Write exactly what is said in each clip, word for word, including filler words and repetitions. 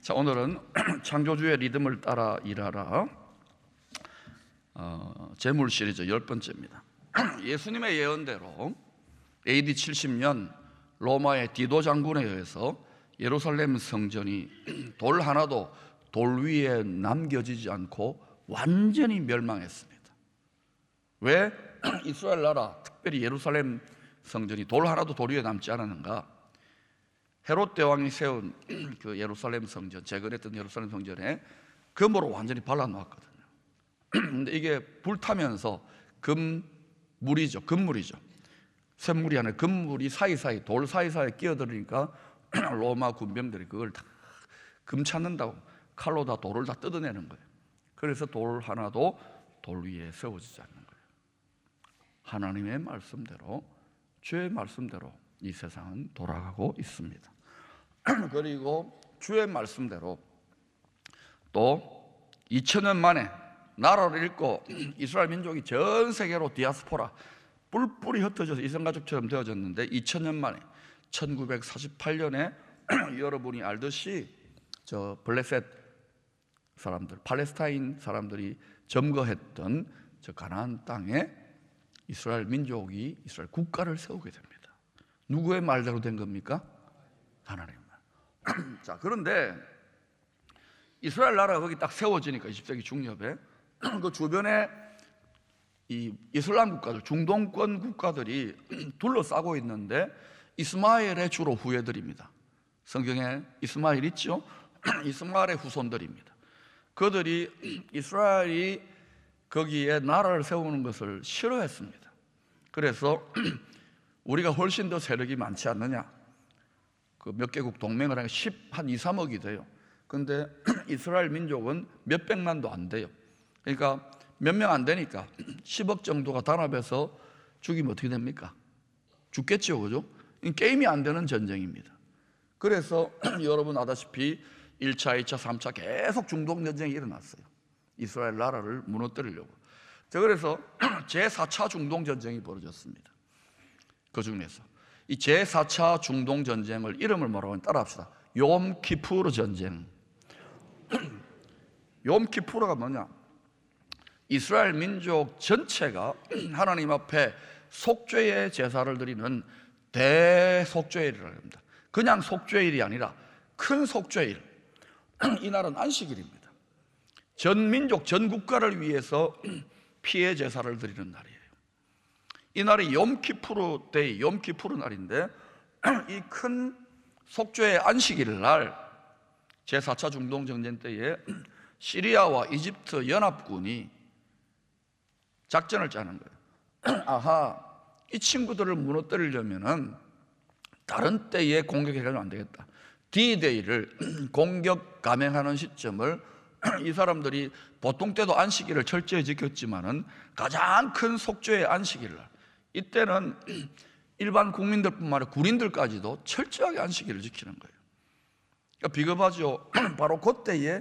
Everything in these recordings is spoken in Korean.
자, 오늘은 창조주의 리듬을 따라 일하라 어, 재물 시리즈 열 번째입니다. 예수님의 예언대로 에이디 칠십 년 로마의 디도 장군에 의해서 예루살렘 성전이 돌 하나도 돌 위에 남겨지지 않고 완전히 멸망했습니다. 왜 이스라엘 나라, 특별히 예루살렘 성전이 돌 하나도 돌 위에 남지 않았는가? 헤롯 대왕이 세운 그 예루살렘 성전, 재건했던 예루살렘 성전에 금으로 완전히 발라놓았거든요. 근데 이게 불타면서 금물이죠, 금물이죠. 샘물이 아니라 금물이 사이사이, 돌 사이사이에 끼어들으니까 로마 군병들이 그걸 다 금 찾는다고 칼로 다 돌을 다 뜯어내는 거예요. 그래서 돌 하나도 돌 위에 세워지지 않는 거예요. 하나님의 말씀대로, 주의 말씀대로 이 세상은 돌아가고 있습니다. 그리고 주의 말씀대로 또 이천 년 만에 나라를 잃고 이스라엘 민족이 전 세계로 디아스포라 뿔뿔이 흩어져서 이성가족처럼 되어졌는데 이천 년 만에 천구백사십팔 년에 여러분이 알듯이 저 블레셋 사람들, 팔레스타인 사람들이 점거했던 저 가나안 땅에 이스라엘 민족이 이스라엘 국가를 세우게 됩니다. 누구의 말대로 된 겁니까? 하나님 말. 자, 그런데 이스라엘 나라가 거기 딱 세워지니까 이십 세기 중엽에 그 주변에 이 이슬람 국가들, 중동권 국가들이 둘러싸고 있는데 이스마엘의 주로 후예들입니다. 성경에 이스마엘 있죠? 이스마엘의 후손들입니다. 그들이 이스라엘이 거기에 나라를 세우는 것을 싫어했습니다. 그래서 우리가 훨씬 더 세력이 많지 않느냐, 그 몇 개국 동맹을 하니까 한 이, 삼억이 돼요. 근데 이스라엘 민족은 몇 백만도 안 돼요. 그러니까 몇 명 안 되니까 십억 정도가 단합해서 죽이면 어떻게 됩니까? 죽겠죠, 그죠? 게임이 안 되는 전쟁입니다. 그래서 여러분 아다시피 일 차, 이 차, 삼 차 계속 중동 전쟁이 일어났어요. 이스라엘 나라를 무너뜨리려고. 자, 그래서 제사 차 중동 전쟁이 벌어졌습니다. 그 중에서 이 제사 차 중동 전쟁을 이름을 뭐라고 하면 따라합시다. 욤 키푸르 전쟁. 욤 키푸르가 뭐냐? 이스라엘 민족 전체가 하나님 앞에 속죄의 제사를 드리는 대속죄일이라고 합니다. 그냥 속죄일이 아니라 큰 속죄일. 이 날은 안식일입니다. 전 민족, 전 국가를 위해서 피해 제사를 드리는 날이에요. 이 날이 욤키푸르 데이, 욤키푸르 날인데 이 큰 속죄의 안식일 날 제사 차 중동 전쟁 때에 시리아와 이집트 연합군이 작전을 짜는 거예요. 아하, 이 친구들을 무너뜨리려면은 다른 때에 공격해서는 안 되겠다. 디데이를 공격 감행하는 시점을 이 사람들이 보통 때도 안식일을 철저히 지켰지만은 가장 큰 속죄의 안식일날, 이때는 일반 국민들뿐만 아니라 군인들까지도 철저하게 안식일을 지키는 거예요. 그러니까 비겁하죠. 바로 그때에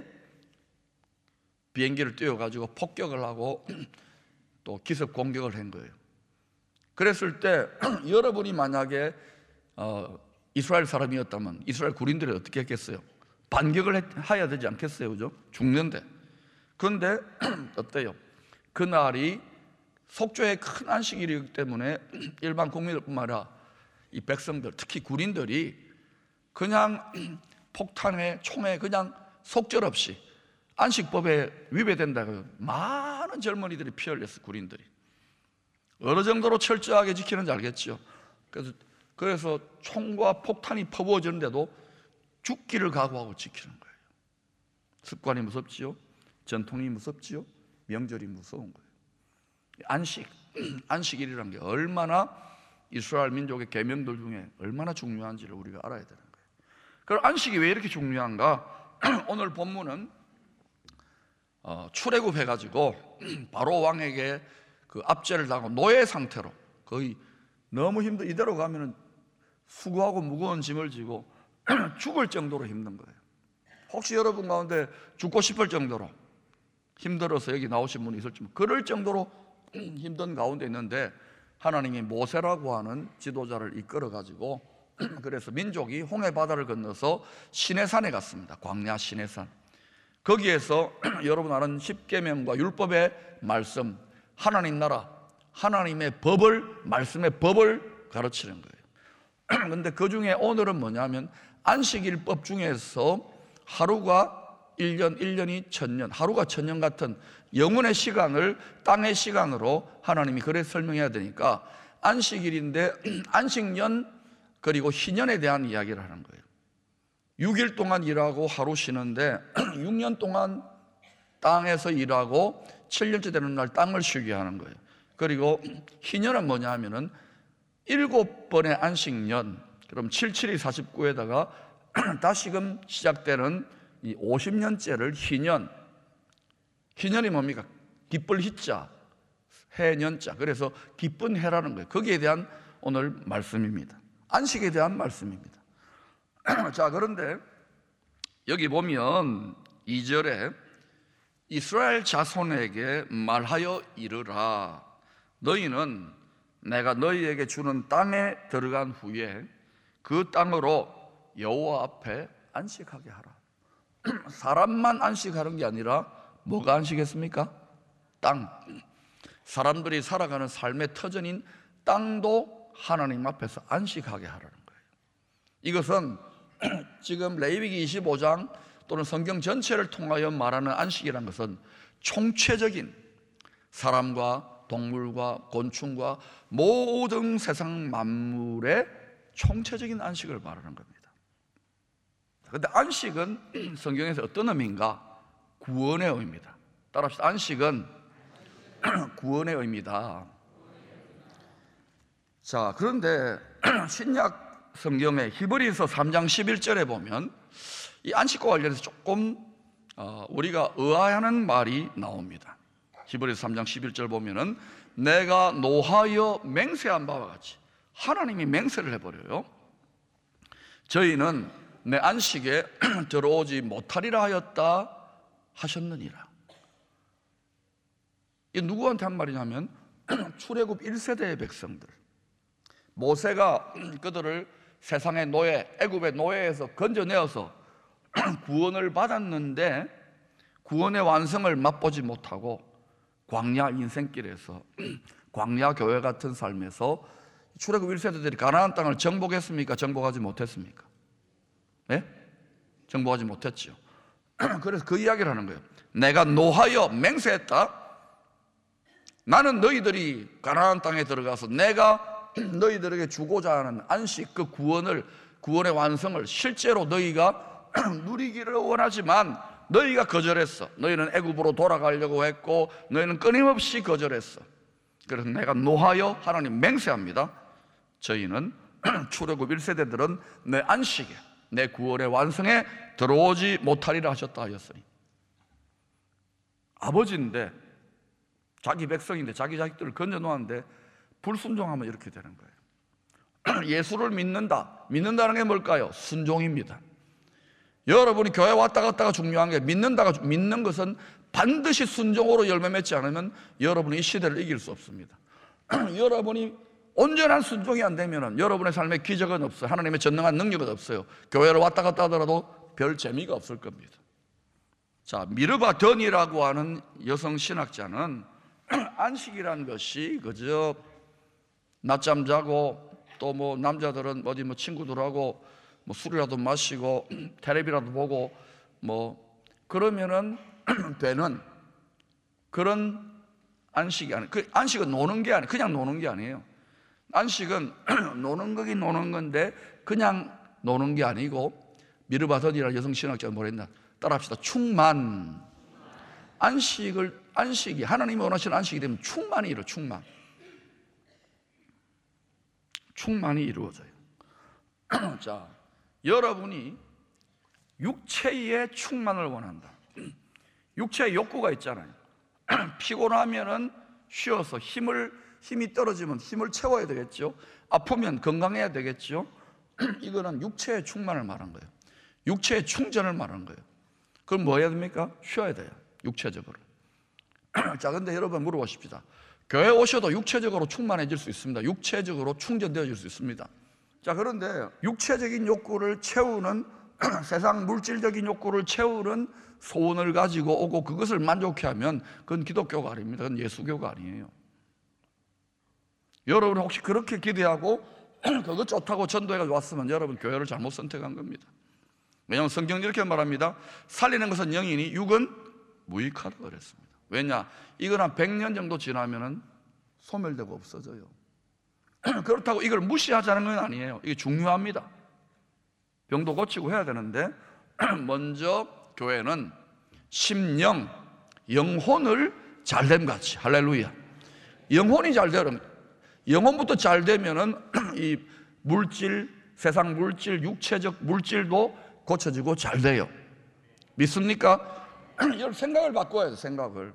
비행기를 띄워가지고 폭격을 하고 또 기습 공격을 한 거예요. 그랬을 때 여러분이 만약에 어, 이스라엘 사람이었다면 이스라엘 군인들이 어떻게 했겠어요? 반격을 해야 되지 않겠어요? 그죠? 죽는데. 그런데 어때요? 그날이 속죄의 큰 안식일이기 때문에 일반 국민들뿐만 아니라 이 백성들, 특히 군인들이 그냥 폭탄에 총에 그냥 속절없이 안식법에 위배된다고 많은 젊은이들이 피 흘렸어요. 군인들이 어느 정도로 철저하게 지키는지 알겠죠? 그래서 그래서 총과 폭탄이 퍼부어지는데도 죽기를 각오하고 지키는 거예요. 습관이 무섭지요? 전통이 무섭지요? 명절이 무서운 거예요. 안식, 안식일이라는 게 얼마나 이스라엘 민족의 계명들 중에 얼마나 중요한지를 우리가 알아야 되는 거예요. 그럼 안식이 왜 이렇게 중요한가? 오늘 본문은 어, 출애굽해가지고 바로 왕에게 그 압제를 당하고 노예 상태로 거의 너무 힘들, 이대로 가면은 수고하고 무거운 짐을 지고 죽을 정도로 힘든 거예요. 혹시 여러분 가운데 죽고 싶을 정도로 힘들어서 여기 나오신 분이 있을지, 그럴 정도로 힘든 가운데 있는데 하나님이 모세라고 하는 지도자를 이끌어 가지고 그래서 민족이 홍해 바다를 건너서 시내산에 갔습니다. 광야 시내산. 거기에서 여러분 아는 십계명과 율법의 말씀, 하나님 나라, 하나님의 법을, 말씀의 법을 가르치는 거예요. 그런데 그 중에 오늘은 뭐냐면 안식일법 중에서 하루가 일 년, 일 년이 천년, 하루가 천년 같은 영혼의 시간을 땅의 시간으로 하나님이 그래 설명해야 되니까 안식일인데 안식년 그리고 희년에 대한 이야기를 하는 거예요. 육 일 동안 일하고 하루 쉬는데 육 년 동안 땅에서 일하고 칠 년째 되는 날 땅을 쉬게 하는 거예요. 그리고 희년은 뭐냐 하면은 일곱 번의 안식년, 그럼 칠칠이 사십구에다가 다시금 시작되는 이 오십 년째를 희년. 희년이 뭡니까? 기쁠 희자, 해년자. 그래서 기쁜 해라는 거예요. 거기에 대한 오늘 말씀입니다. 안식에 대한 말씀입니다. 자, 그런데 여기 보면 이 절에 이스라엘 자손에게 말하여 이르라. 너희는 내가 너희에게 주는 땅에 들어간 후에 그 땅으로 여호와 앞에 안식하게 하라. 사람만 안식하는 게 아니라 뭐가 안식했습니까? 땅. 사람들이 살아가는 삶의 터전인 땅도 하나님 앞에서 안식하게 하라는 거예요. 이것은 지금 레위기 이십오 장 또는 성경 전체를 통하여 말하는 안식이라는 것은 총체적인 사람과 동물과 곤충과 모든 세상 만물의 총체적인 안식을 말하는 겁니다. 그런데 안식은 성경에서 어떤 의미인가? 구원의 의미입니다. 따라합시다. 안식은 구원의 의미다. 자, 그런데 신약 성경의 히브리서 삼 장 십일 절에 보면 이 안식과 관련해서 조금 우리가 의아해하는 말이 나옵니다. 히브리서 삼 장 십일 절 보면은 내가 노하여 맹세한 바와 같이, 하나님이 맹세를 해버려요. 저희는 내 안식에 들어오지 못하리라 하였다 하셨느니라. 이 누구한테 한 말이냐면 출애굽 일 세대의 백성들, 모세가 그들을 세상의 노예, 애굽의 노예에서 건져내어서 구원을 받았는데 구원의 완성을 맛보지 못하고 광야 인생길에서, 광야 교회 같은 삶에서 출애굽 일 세대들이 가나안 땅을 정복했습니까? 정복하지 못했습니까? 네? 정복하지 못했죠. 그래서 그 이야기를 하는 거예요. 내가 노하여 맹세했다. 나는 너희들이 가나안 땅에 들어가서 내가 너희들에게 주고자 하는 안식, 그 구원을, 구원의 완성을 실제로 너희가 누리기를 원하지만 너희가 거절했어. 너희는 애굽으로 돌아가려고 했고 너희는 끊임없이 거절했어. 그래서 내가 노하여 하나님 맹세합니다. 저희는 출애굽 일 세대들은 내 안식에, 내 구원의 완성에 들어오지 못하리라 하셨다 하였으니, 아버지인데 자기 백성인데 자기 자식들을 건져놓았는데 불순종하면 이렇게 되는 거예요. 예수를 믿는다. 믿는다는 게 뭘까요? 순종입니다. 여러분이 교회 왔다 갔다가 중요한 게, 믿는다가, 믿는 것은 반드시 순종으로 열매 맺지 않으면 여러분이 이 시대를 이길 수 없습니다. 여러분이 온전한 순종이 안 되면 여러분의 삶에 기적은 없어요. 하나님의 전능한 능력은 없어요. 교회를 왔다 갔다 하더라도 별 재미가 없을 겁니다. 자, 미르바 던이라고 하는 여성 신학자는 안식이라는 것이 그저 낮잠 자고 또 뭐 남자들은 어디 뭐 친구들하고 뭐 술이라도 마시고 텔레비라도 보고 뭐 그러면은 되는 그런 안식이 아니에요. 그 안식은 노는 게 아니에요. 그냥 노는 게 아니에요. 안식은 노는 거긴 노는 건데 그냥 노는 게 아니고, 미르바던이라는 여성 신학자가 뭐라 했나? 따라합시다. 충만. 안식을, 안식이 하나님이 원하시는 안식이 되면 충만이 이루어. 충만. 충만이 이루어져요. 자, 여러분이 육체의 충만을 원한다. 육체의 욕구가 있잖아요. 피곤하면은 쉬어서 힘을, 힘이 떨어지면 힘을 채워야 되겠죠. 아프면 건강해야 되겠죠. 이거는 육체의 충만을 말한 거예요. 육체의 충전을 말한 거예요. 그럼 뭐 해야 됩니까? 쉬어야 돼요. 육체적으로. 자, 근데 여러분 물어보십시다. 교회 오셔도 육체적으로 충만해질 수 있습니다. 육체적으로 충전되어질 수 있습니다. 자, 그런데 육체적인 욕구를 채우는 세상 물질적인 욕구를 채우는 소원을 가지고 오고 그것을 만족해 하면 그건 기독교가 아닙니다. 그건 예수교가 아니에요. 여러분 혹시 그렇게 기대하고 그거 좋다고 전도해서 왔으면 여러분 교회를 잘못 선택한 겁니다. 왜냐하면 성경이 이렇게 말합니다. 살리는 것은 영이니 육은 무익하다고 그랬습니다. 왜냐? 이건 한 백 년 정도 지나면은 소멸되고 없어져요. 그렇다고 이걸 무시하자는 건 아니에요. 이게 중요합니다. 병도 고치고 해야 되는데 먼저 교회는 심령, 영혼을 잘됨 같이, 할렐루야, 영혼이 잘 되면, 영혼부터 잘 되면은 이 물질, 세상 물질, 육체적 물질도 고쳐지고 잘 돼요. 믿습니까? 여러분 생각을 바꿔야 돼요. 생각을.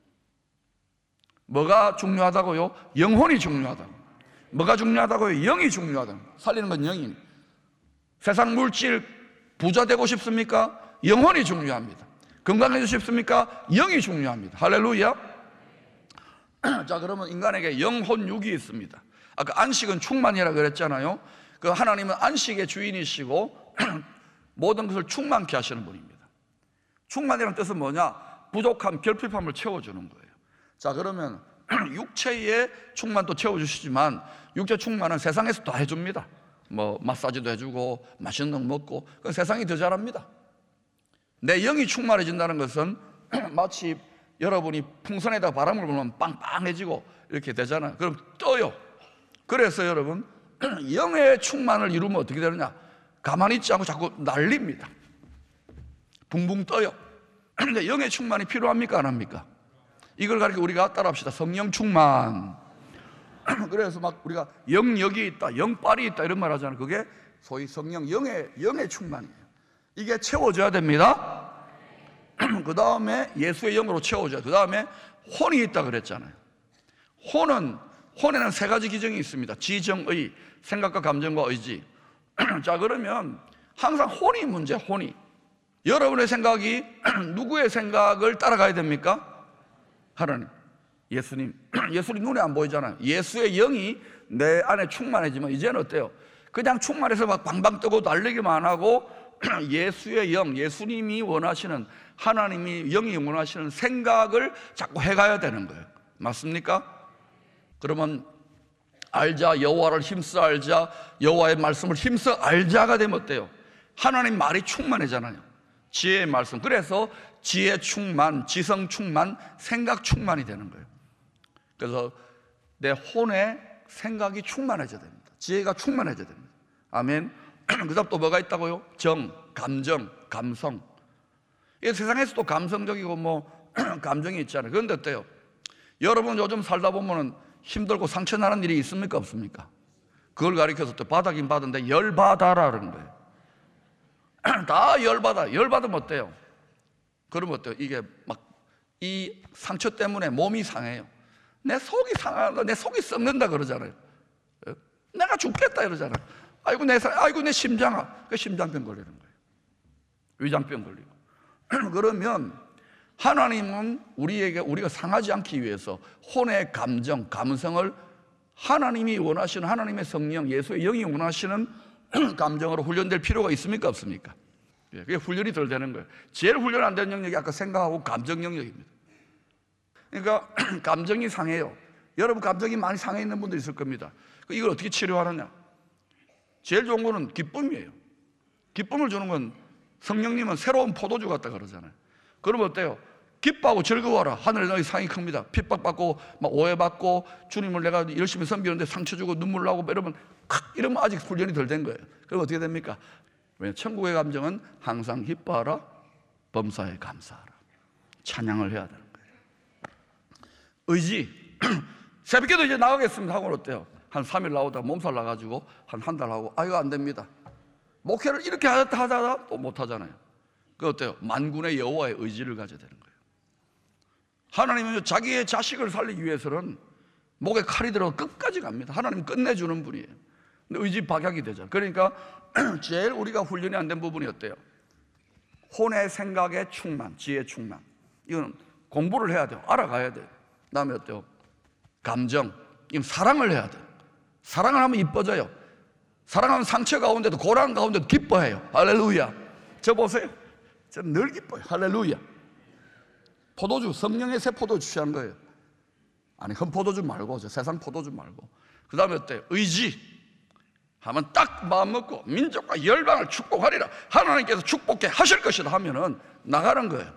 뭐가 중요하다고요? 영혼이 중요하다. 뭐가 중요하다고요? 영이 중요하다. 살리는 건 영이. 세상 물질 부자 되고 싶습니까? 영혼이 중요합니다. 건강해지고 싶습니까? 영이 중요합니다. 할렐루야. 자, 그러면 인간에게 영혼 육이 있습니다. 아까 안식은 충만이라 그랬잖아요. 그 하나님은 안식의 주인이시고 모든 것을 충만케 하시는 분입니다. 충만이라는 뜻은 뭐냐? 부족함, 결핍함을 채워주는 거예요. 자, 그러면 육체의 충만도 채워주시지만 육체 충만은 세상에서 다 해줍니다. 뭐 마사지도 해주고 맛있는 거 먹고, 그건 세상이 더 잘합니다. 내 영이 충만해진다는 것은 마치 여러분이 풍선에다 바람을 불면 빵빵해지고 이렇게 되잖아요. 그럼 떠요. 그래서 여러분 영의 충만을 이루면 어떻게 되느냐? 가만히 있지 않고 자꾸 날립니다. 붕붕 떠요. 그런데 영의 충만이 필요합니까? 안 합니까? 이걸 가리켜 우리가 따라합시다. 성령 충만. 그래서 막 우리가 영역이 있다, 영빨이 있다 이런 말 하잖아요. 그게 소위 성령, 영의, 영의 충만이에요. 이게 채워져야 됩니다. 그 다음에 예수의 영으로 채워져야. 그 다음에 혼이 있다 그랬잖아요. 혼은, 혼에는 세 가지 기정이 있습니다. 지정의, 생각과 감정과 의지. 자, 그러면 항상 혼이 문제, 혼이. 여러분의 생각이 누구의 생각을 따라가야 됩니까? 하나님, 예수님. 예수님 눈에 안 보이잖아요. 예수의 영이 내 안에 충만해지면 이제는 어때요? 그냥 충만해서 막 방방 뜨고 달리기만 하고 예수의 영, 예수님이 원하시는, 하나님이 영이 원하시는 생각을 자꾸 해가야 되는 거예요. 맞습니까? 그러면 알자, 여호와를 힘써 알자, 여호와의 말씀을 힘써 알자가 되면 어때요? 하나님 말이 충만해잖아요. 지혜의 말씀. 그래서 지혜 충만, 지성 충만, 생각 충만이 되는 거예요. 그래서 내 혼의 생각이 충만해져야 됩니다. 지혜가 충만해져야 됩니다. 아멘. 그 다음 또 뭐가 있다고요? 정, 감정, 감성. 이 세상에서도 감성적이고 뭐 감정이 있잖아요. 그런데 어때요? 여러분 요즘 살다 보면은 힘들고 상처 나는 일이 있습니까? 없습니까? 그걸 가리켜서 또 받아긴 받은데 열받아라는 거예요. 다 열받아. 열받으면 어때요? 그러면 어때요? 이게 막 이 상처 때문에 몸이 상해요. 내 속이 상하다, 내 속이 썩는다 그러잖아요. 내가 죽겠다 이러잖아요. 아이고 내 아이고 내 심장아. 그 심장병 걸리는 거예요. 위장병 걸리고. 그러면 하나님은 우리에게 우리가 상하지 않기 위해서 혼의 감정, 감성을 하나님이 원하시는, 하나님의 성령, 예수의 영이 원하시는 감정으로 훈련될 필요가 있습니까? 없습니까? 그게 훈련이 덜 되는 거예요. 제일 훈련 안 되는 영역이 아까 생각하고 감정 영역입니다. 그러니까 감정이 상해요. 여러분 감정이 많이 상해 있는 분들 있을 겁니다. 이걸 어떻게 치료하느냐? 제일 좋은 거는 기쁨이에요. 기쁨을 주는 건 성령님은 새로운 포도주 같다 그러잖아요. 그러면 어때요? 기뻐하고 즐거워라. 하늘에 너희 상이 큽니다. 핍박받고 막 오해받고 주님을 내가 열심히 섬기는데 상처 주고 눈물 나고 이러면 이러면 아직 훈련이 덜 된 거예요. 그럼 어떻게 됩니까? 왜? 천국의 감정은 항상 기뻐하라, 범사에 감사하라. 찬양을 해야 되는 거예요. 의지. 새벽에도 이제 나가겠습니다 하고는 어때요? 한 삼 일 나오다가 몸살 나가지고 한 한 달 하고 아 이거 안 됩니다. 목회를 이렇게 하다 하다가 또 못 하잖아요. 그 어때요? 만군의 여호와의 의지를 가져야 되는 거예요. 하나님은 자기의 자식을 살리기 위해서는 목에 칼이 들어 끝까지 갑니다. 하나님은 끝내주는 분이에요. 근데 의지 박약이 되죠. 그러니까 제일 우리가 훈련이 안 된 부분이 어때요? 혼의 생각의 충만, 지혜의 충만. 이건 공부를 해야 돼요. 알아가야 돼요. 그 다음에 어때요? 감정. 이건 사랑을 해야 돼요. 사랑을 하면 이뻐져요. 사랑하는 상처 가운데도, 고난 가운데도 기뻐해요. 할렐루야. 저 보세요. 저 늘 기뻐요. 할렐루야. 포도주, 성령의 새 포도주 취한 거예요. 아니, 흠 포도주 말고, 저 세상 포도주 말고. 그 다음에 어때요? 의지 하면 딱 마음 먹고 민족과 열방을 축복하리라, 하나님께서 축복해 하실 것이다 하면은 나가는 거예요.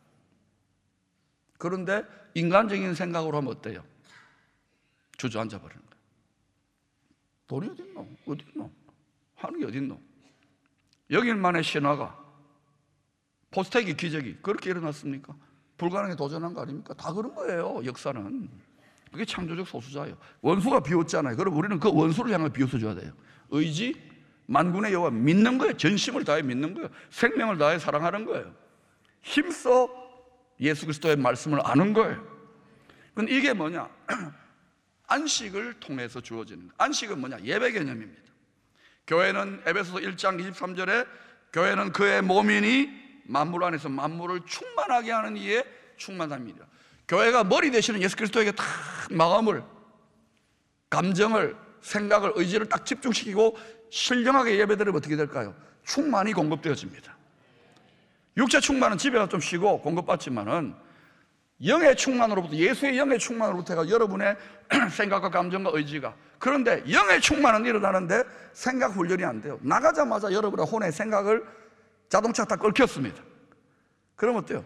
그런데 인간적인 생각으로 하면 어때요? 주저앉아 버리는 거예요. 돈이 어딨노? 어딨노? 하는 게 어딨노? 영일만의 신화가, 포스텍이 기적이 그렇게 일어났습니까? 불가능에 도전한 거 아닙니까? 다 그런 거예요. 역사는. 그게 창조적 소수자예요. 원수가 비웃잖아요. 그럼 우리는 그 원수를 향해 비웃어줘야 돼요. 의지, 만군의 여호와 믿는 거예요. 전심을 다해 믿는 거예요. 생명을 다해 사랑하는 거예요. 힘써 예수 그리스도의 말씀을 아는 거예요. 근데 이게 뭐냐? 안식을 통해서 주어지는 거예요. 안식은 뭐냐? 예배 개념입니다. 교회는 에베소서 일 장 이십삼 절에 교회는 그의 몸이니 만물 안에서 만물을 충만하게 하는 이에 충만함이라. 교회가 머리 되시는 예수 그리스도에게 다 마음을, 감정을, 생각을, 의지를 딱 집중시키고 신령하게 예배드리면 어떻게 될까요? 충만이 공급되어집니다. 육체 충만은 집에 가서 좀 쉬고 공급받지만은 영의 충만으로부터, 예수의 영의 충만으로부터 해가 여러분의 생각과 감정과 의지가, 그런데 영의 충만은 일어나는데 생각 훈련이 안 돼요. 나가자마자 여러분의 혼의 생각을 자동차가 다 끓였습니다. 그러면 어때요?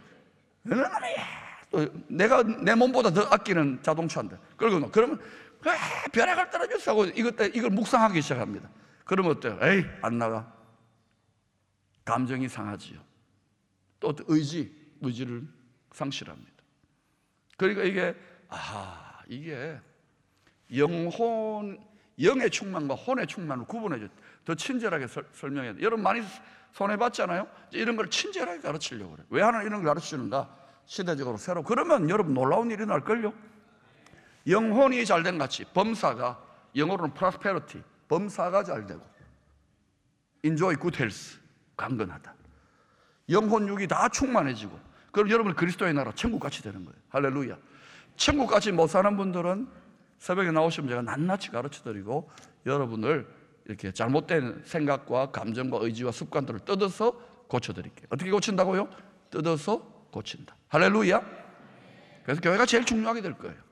내가 내 몸보다 더 아끼는 자동차인데 끌고 놓. 그러면 아, 벼락을 떨어졌어 하고 이것 이걸 묵상하기 시작합니다. 그러면 어때요? 에이, 안 나가. 감정이 상하지요. 또 의지, 의지를 상실합니다. 그러니까 이게 아 이게 영혼, 영의 충만과 혼의 충만을 구분해 더 친절하게 설, 설명해야 돼요. 여러분 많이 손해봤잖아요. 이런 걸 친절하게 가르치려고 그래요. 왜 하나님 이런 걸 가르치는가? 시대적으로 새로. 그러면 여러분 놀라운 일이 날걸요. 영혼이 잘된 같이 범사가, 영어로는 prosperity, 범사가 잘되고 enjoy good health, 강건하다. 영혼 육이 다 충만해지고, 그럼 여러분 그리스도의 나라 천국같이 되는 거예요. 할렐루야. 천국같이 못 사는 분들은 새벽에 나오시면 제가 낱낱이 가르쳐드리고 여러분을 이렇게 잘못된 생각과 감정과 의지와 습관들을 뜯어서 고쳐드릴게요. 어떻게 고친다고요? 뜯어서 고친다. 할렐루야. 그래서 교회가 제일 중요하게 될 거예요.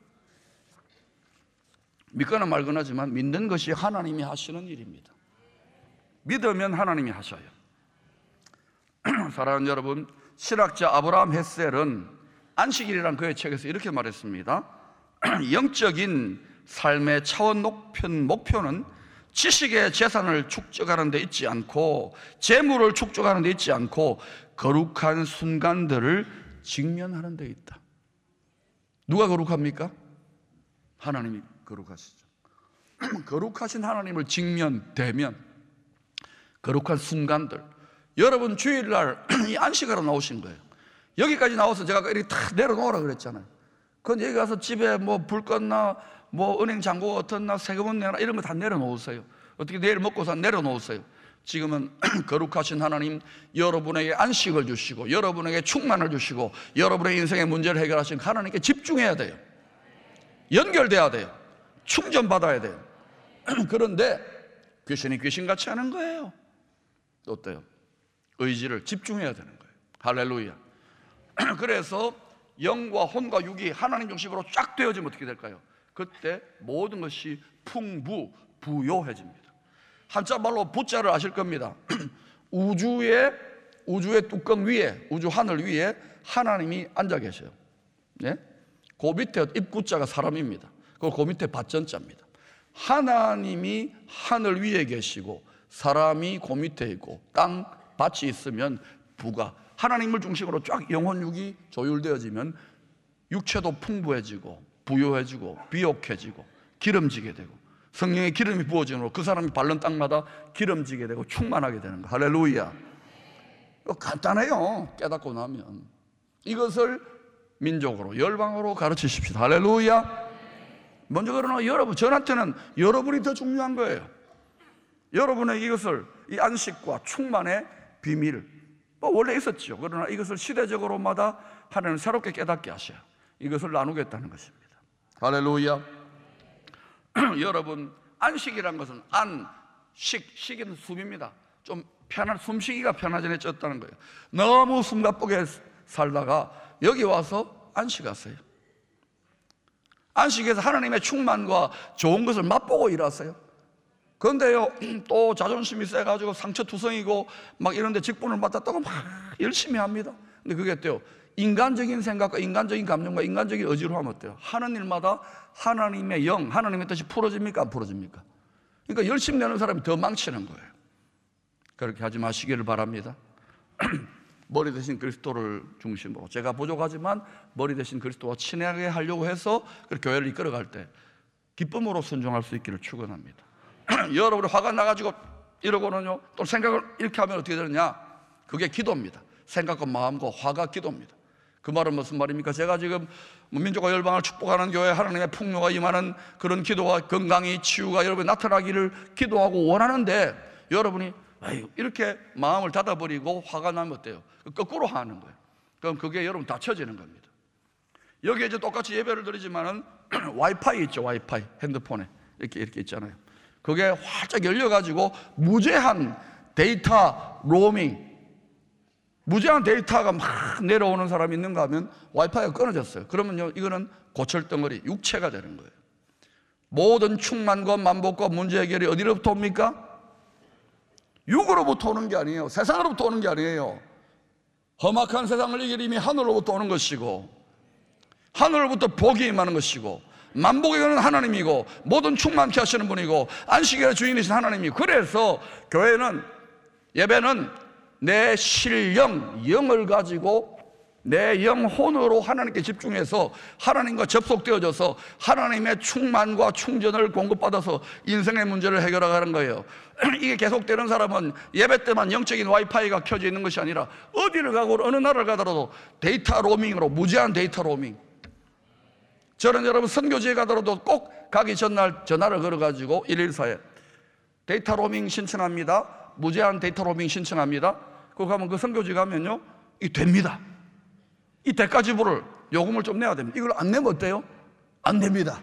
믿거나 말거나 하지만 믿는 것이 하나님이 하시는 일입니다. 믿으면 하나님이 하셔요. 사랑하는 여러분, 신학자 아브라함 헷셀은 안식일이라는 그의 책에서 이렇게 말했습니다. 영적인 삶의 차원 높은 목표는 지식의 재산을 축적하는 데 있지 않고 재물을 축적하는 데 있지 않고 거룩한 순간들을 직면하는 데 있다. 누가 거룩합니까? 하나님이 거룩하시죠. 거룩하신 하나님을 직면, 대면, 거룩한 순간들. 여러분 주일날 이 안식하러 나오신 거예요. 여기까지 나와서 제가 이렇게 탁 내려놓으라 그랬잖아요. 그건 여기 가서 집에 뭐 불 껐나, 뭐 은행 잔고가 어떻나, 세금은 내나, 이런 거 다 내려놓으세요. 어떻게 내일 먹고 사 내려놓으세요. 지금은 거룩하신 하나님, 여러분에게 안식을 주시고 여러분에게 충만을 주시고 여러분의 인생의 문제를 해결하신 하나님께 집중해야 돼요. 연결돼야 돼요. 충전받아야 돼요. 그런데 귀신이 귀신같이 하는 거예요. 어때요? 의지를 집중해야 되는 거예요. 할렐루야. 그래서 영과 혼과 육이 하나님 중심으로 쫙 되어지면 어떻게 될까요? 그때 모든 것이 풍부, 부요해집니다. 한자말로 부자를 아실 겁니다. 우주의, 우주의 뚜껑 위에, 우주 하늘 위에 하나님이 앉아 계셔요. 네? 그 밑에 입구자가 사람입니다. 그리고 그 밑에 밭전자입니다. 하나님이 하늘 위에 계시고 사람이 그 밑에 있고 땅, 밭이 있으면 부가, 하나님을 중심으로 쫙 영혼 육이 조율되어지면 육체도 풍부해지고 부요해지고 비옥해지고 기름지게 되고 성령의 기름이 부어지므로 그 사람이 밟는 땅마다 기름지게 되고 충만하게 되는 거. 할렐루야. 간단해요. 깨닫고 나면. 이것을 민족으로, 열방으로 가르치십시다. 할렐루야. 먼저 그러나 여러분, 저한테는 여러분이 더 중요한 거예요. 여러분의 이것을, 이 안식과 충만의 비밀, 뭐 원래 있었죠. 그러나 이것을 시대적으로마다 하나님은 새롭게 깨닫게 하셔요. 이것을 나누겠다는 것입니다. 할렐루야. 여러분, 안식이란 것은 안, 식, 식은 숨입니다. 좀 편한, 숨쉬기가 편하전해졌다는 거예요. 너무 숨가쁘게 살다가 여기 와서 안식하세요. 안식에서 하나님의 충만과 좋은 것을 맛보고 일하세요. 그런데요, 또 자존심이 세가지고 상처투성이고 막 이런데 직분을 맡았다고 막 열심히 합니다. 근데 그게 어때요? 인간적인 생각과 인간적인 감정과 인간적인 의지로 하면 어때요? 하는 일마다 하나님의 영, 하나님의 뜻이 풀어집니까? 안 풀어집니까? 그러니까 열심히 내는 사람이 더 망치는 거예요. 그렇게 하지 마시기를 바랍니다. 머리 대신 그리스도를 중심으로, 제가 부족하지만 머리 대신 그리스도와 친하게 하려고 해서 교회를 이끌어갈 때 기쁨으로 순종할 수 있기를 축원합니다. 여러분이 화가 나가지고 이러고는요, 또 생각을 이렇게 하면 어떻게 되느냐? 그게 기도입니다. 생각과 마음과 화가 기도입니다. 그 말은 무슨 말입니까? 제가 지금 민족과 열방을 축복하는 교회, 하나님의 풍요가 임하는 그런 기도가, 건강이, 치유가 여러분이 나타나기를 기도하고 원하는데, 여러분이 아유, 이렇게 마음을 닫아버리고 화가 나면 어때요? 거꾸로 하는 거예요. 그럼 그게 여러분 닫혀지는 겁니다. 여기에 이제 똑같이 예배를 드리지만은 와이파이 있죠, 와이파이. 핸드폰에 이렇게 이렇게 있잖아요. 그게 활짝 열려가지고 무제한 데이터 로밍, 무제한 데이터가 막 내려오는 사람이 있는가 하면 와이파이가 끊어졌어요. 그러면요, 이거는 고철덩어리, 육체가 되는 거예요. 모든 충만과 만복과 문제 해결이 어디로부터 옵니까? 육으로부터 오는 게 아니에요. 세상으로부터 오는 게 아니에요. 험악한 세상을 이길 힘이 하늘로부터 오는 것이고, 하늘로부터 복이 임하는 것이고, 만복의 근은 하나님이고, 모든 충만케 하시는 분이고, 안식일의 주인이신 하나님이고, 그래서 교회는, 예배는 내 실영, 영을 가지고 내 영혼으로 하나님께 집중해서 하나님과 접속되어져서 하나님의 충만과 충전을 공급받아서 인생의 문제를 해결하는 거예요. 이게 계속되는 사람은 예배 때만 영적인 와이파이가 켜져 있는 것이 아니라 어디를 가고 어느 나라를 가더라도 데이터 로밍으로, 무제한 데이터 로밍. 저는 여러분 선교지에 가더라도 꼭 가기 전날 전화를 걸어가지고 일일사에 데이터 로밍 신청합니다, 무제한 데이터 로밍 신청합니다. 그거 가면 그 선교지 가면요, 이 됩니다. 이 대가 지불을, 요금을 좀 내야 됩니다. 이걸 안 내면 어때요? 안 됩니다.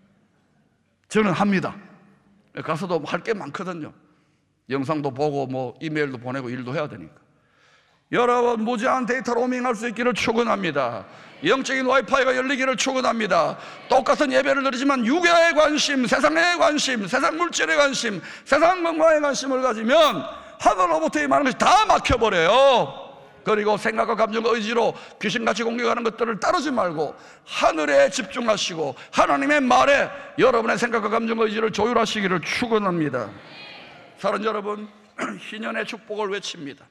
저는 합니다. 가서도 할 게 많거든요. 영상도 보고 뭐 이메일도 보내고 일도 해야 되니까. 여러분, 무제한 데이터 로밍 할 수 있기를 축원합니다. 영적인 와이파이가 열리기를 축원합니다. 똑같은 예배를 드리지만 육의 관심, 세상의 관심, 세상 물질의 관심, 세상 건강의 관심을 가지면 하늘로부터 임하는 것이 다 막혀버려요. 그리고 생각과 감정과 의지로 귀신같이 공격하는 것들을 따르지 말고 하늘에 집중하시고 하나님의 말에 여러분의 생각과 감정과 의지를 조율하시기를 축원합니다. 사랑하는 여러분, 희년의 축복을 외칩니다.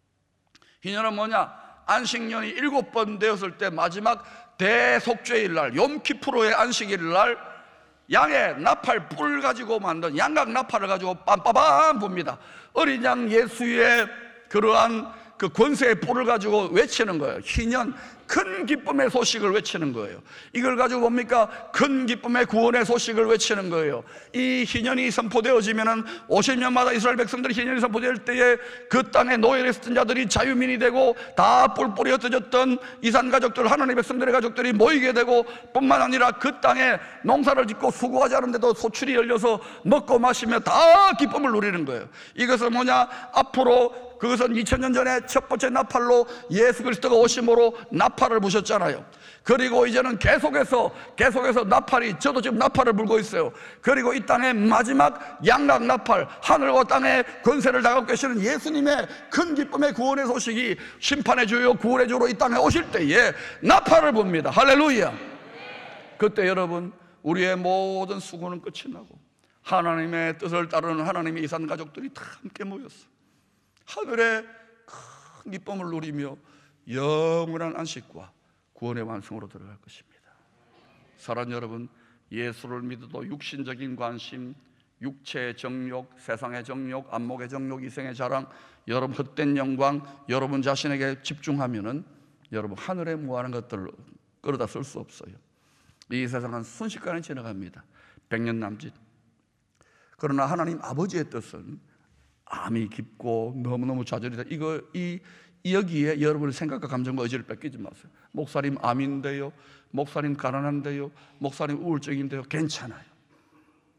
희년은 뭐냐? 안식년이 일곱 번 되었을 때 마지막 대속죄일 날, 욤키푸르의 안식일 날 양의 나팔 뿔 가지고 만든 양각 나팔을 가지고 빰빠밤 붑니다. 어린 양 예수의 그러한 그 권세의 뿔을 가지고 외치는 거예요. 희년, 큰 기쁨의 소식을 외치는 거예요. 이걸 가지고 뭡니까? 큰 기쁨의 구원의 소식을 외치는 거예요. 이 희년이 선포되어지면은 오십 년마다 이스라엘 백성들이 희년이 선포될 때에 그 땅에 노예로 있었던 자들이 자유민이 되고 다 뿔뿔이 흩어졌던 이산 가족들, 하나님의 백성들의 가족들이 모이게 되고, 뿐만 아니라 그 땅에 농사를 짓고 수고하지 않은데도 소출이 열려서 먹고 마시며 다 기쁨을 누리는 거예요. 이것은 뭐냐? 앞으로 그것은 이천 년 전에 첫 번째 나팔로 예수 그리스도가 오심으로 나팔을 부셨잖아요. 그리고 이제는 계속해서 계속해서 나팔이, 저도 지금 나팔을 불고 있어요. 그리고 이 땅의 마지막 양락 나팔, 하늘과 땅의 권세를 다가고 계시는 예수님의 큰 기쁨의 구원의 소식이 심판의 주요 구원의 주로 이 땅에 오실 때에 나팔을 붑니다. 할렐루야. 그때 여러분, 우리의 모든 수고는 끝이 나고 하나님의 뜻을 따르는 하나님의 이산 가족들이 다 함께 모였어. 하늘의 큰 기쁨을 누리며 영원한 안식과 구원의 완성으로 들어갈 것입니다. 사랑하는 여러분, 예수를 믿어도 육신적인 관심, 육체의 정욕, 세상의 정욕, 안목의 정욕, 이생의 자랑, 여러분 헛된 영광, 여러분 자신에게 집중하면은 여러분 하늘에 무한한 것들을 끌어다 쓸 수 없어요. 이 세상은 순식간에 지나갑니다. 백년 남짓. 그러나 하나님 아버지의 뜻은 암이 깊고 너무너무 좌절이다. 이거 이 여기에 여러분의 생각과 감정과 의지를 뺏기지 마세요. 목사님 암인데요, 목사님 가난한데요, 목사님 우울증인데요, 괜찮아요.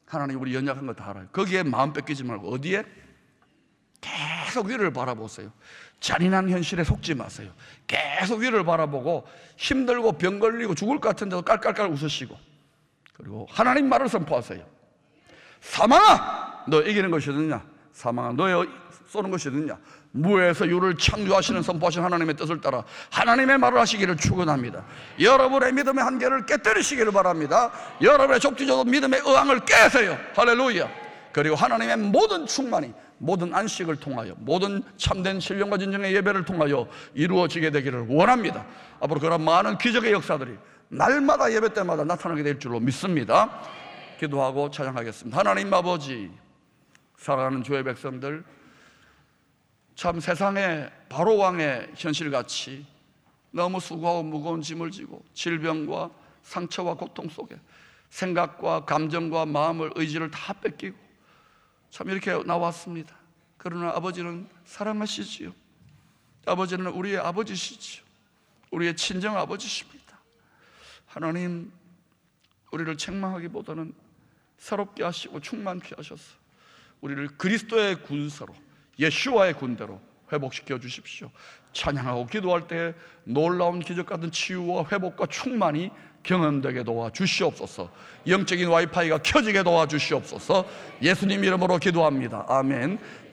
하나님 우리 연약한 거 다 알아요. 거기에 마음 뺏기지 말고 어디에? 계속 위를 바라보세요. 잔인한 현실에 속지 마세요. 계속 위를 바라보고 힘들고 병 걸리고 죽을 것 같은데도 깔깔깔 웃으시고, 그리고 하나님 말을 선포하세요. 사망아 너 이기는 것이 어딨냐? 사망아 너의 쏘는 것이 어딨냐? 무에서 유를 창조하시는 선포하신 하나님의 뜻을 따라 하나님의 말을 하시기를 축원합니다. 여러분의 믿음의 한계를 깨뜨리시기를 바랍니다. 여러분의 족지조도 믿음의 의왕을 깨세요. 할렐루야. 그리고 하나님의 모든 충만이 모든 안식을 통하여 모든 참된 신령과 진정의 예배를 통하여 이루어지게 되기를 원합니다. 앞으로 그런 많은 기적의 역사들이 날마다 예배 때마다 나타나게 될 줄로 믿습니다. 기도하고 찬양하겠습니다. 하나님 아버지, 사랑하는 주의 백성들, 참 세상의 바로왕의 현실같이 너무 수고하고 무거운 짐을 지고 질병과 상처와 고통 속에 생각과 감정과 마음을, 의지를 다 뺏기고 참 이렇게 나왔습니다. 그러나 아버지는 사랑하시지요. 아버지는 우리의 아버지시지요. 우리의 친정 아버지십니다. 하나님, 우리를 책망하기보다는 새롭게 하시고 충만케 하셔서 우리를 그리스도의 군사로, 예수와의 군대로 회복시켜 주십시오. 찬양하고 기도할 때 놀라운 기적 같은 치유와 회복과 충만이 경험되게 도와주시옵소서. 영적인 와이파이가 켜지게 도와주시옵소서. 예수님 이름으로 기도합니다. 아멘.